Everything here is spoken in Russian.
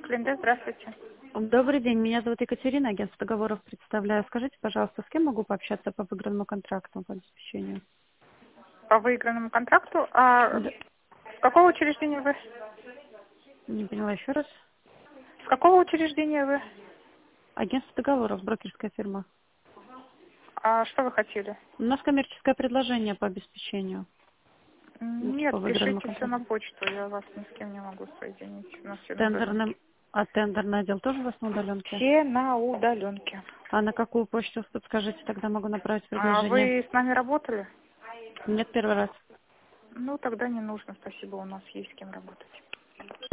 Клинде, здравствуйте. Добрый день, меня зовут Екатерина, агентство договоров представляю. Скажите, пожалуйста, с кем могу пообщаться по выигранному контракту по обеспечению? По выигранному контракту. А Да. с какого учреждения вы? Не поняла еще раз. С какого учреждения вы? Агентство договоров, брокерская фирма. А что вы хотели? У нас коммерческое предложение по обеспечению. Нет, По выигранному пишите все на контракту. почту, я вас ни с кем не могу соединить. У нас все на удаленке. Тендерным, а тендерный отдел тоже у вас на удаленке? Все на удаленке. А на какую почту подскажите, тогда могу направить А предложение? вы с нами работали? Нет, первый раз. Ну, тогда не нужно, спасибо, у нас есть с кем работать.